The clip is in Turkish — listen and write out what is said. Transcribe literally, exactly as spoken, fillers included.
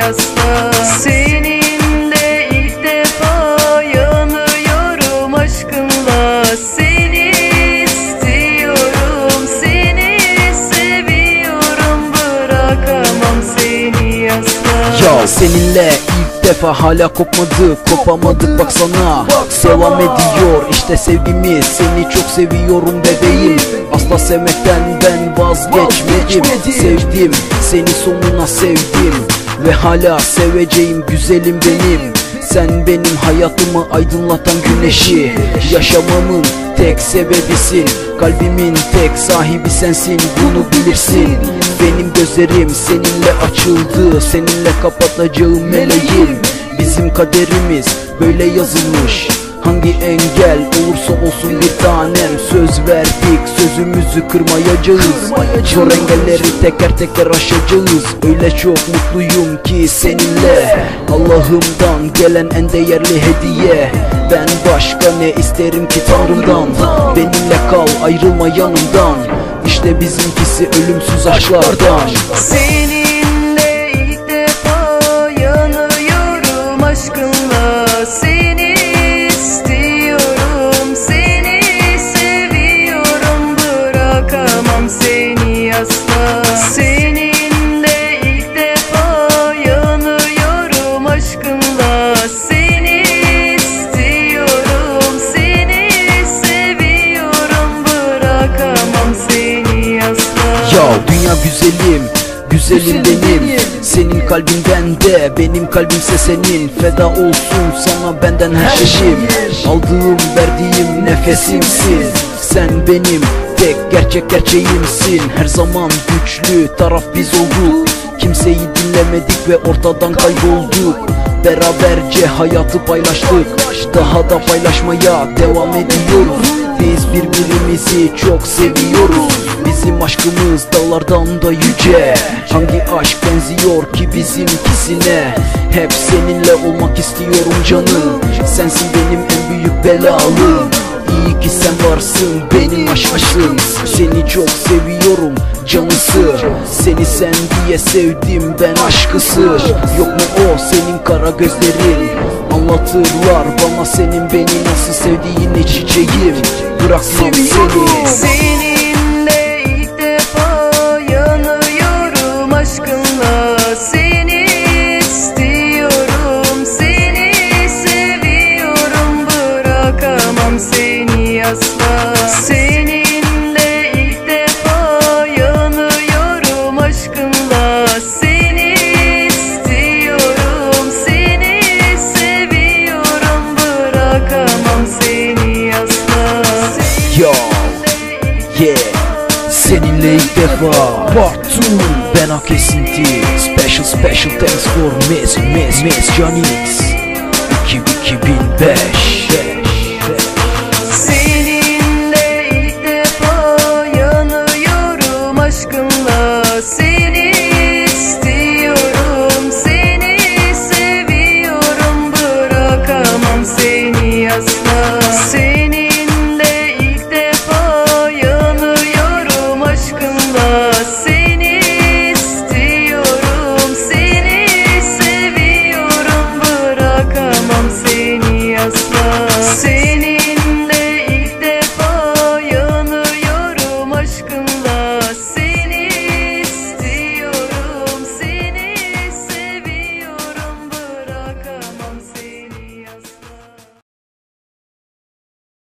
asla. Seninle ilk defa yanıyorum aşkınla. Seni istiyorum, seni seviyorum, bırakamam seni asla. Ya seninle ilk defa hala kopmadık, kopamadık baksana. Devam ediyor işte sevgimiz, seni çok seviyorum bebeğim. Asla sevmekten ben vazgeçmedim. Sevdim seni sonuna sevdim ve hala seveceğim güzelim benim. Sen benim hayatımı aydınlatan güneşi, yaşamamın tek sebebisin. Kalbimin tek sahibi sensin, bunu bilirsin. Benim gözlerim seninle açıldı, seninle kapatacağım meleğim. Bizim kaderimiz böyle yazılmış, hangi engel olursa olsun bir tanem. Söz verdik, sözümüzü kırmayacağız. Zor engelleri teker teker aşacağız. Öyle çok mutluyum ki seninle, Allah'ımdan gelen en değerli hediye. Ben başka ne isterim ki Tanrımdan? Benimle kal, ayrılma yanımdan. İşte bizimkisi ölümsüz aşklardan. Seninle ilk defa yanıyorum aşkınla. Seni istiyorum, seni seviyorum, bırakamam seni asla. Seninle ilk defa yanıyorum aşkınla. Seni istiyorum, seni seviyorum, bırakamam seni asla. Ya dünya güzelim, güzelim benim. Senin kalbinden de benim kalbimse senin. Feda olsun sana benden her şeyim. Aldığım verdiğim nefesimsin. Sen benim tek gerçek gerçeğimsin. Her zaman güçlü taraf biz olduk. Kimseyi dinlemedik ve ortadan kaybolduk. Beraberce hayatı paylaştık, daha da paylaşmaya devam ediyoruz. Biz birbirimizi çok seviyoruz. Bizim aşkımız dağlardan da yüce. Hangi aşk benziyor ki bizimkisine? Hep seninle olmak istiyorum canım. Sensin benim en büyük belalım. İyi ki sen varsın benim aşkım. Seni çok seviyorum canısı. Seni sen diye sevdim ben aşkısı. Yok mu o senin kara gözlerin? Anlatırlar bana senin beni nasıl sevdiğini çiçeğim. Bırakmam seni. Seninle ilk defa yanıyorum aşkınla. Seni istiyorum, seni seviyorum, bırakamam seni asla. Seninle ilk defa yanıyorum aşkınla. Seni istiyorum, seni seviyorum, bırakamam seni asla. Yo, yeah, seninle ilk defa Part two, Ben Hak Esinti. Special special thanks for Miss Miss Miss Janix iki bin beş.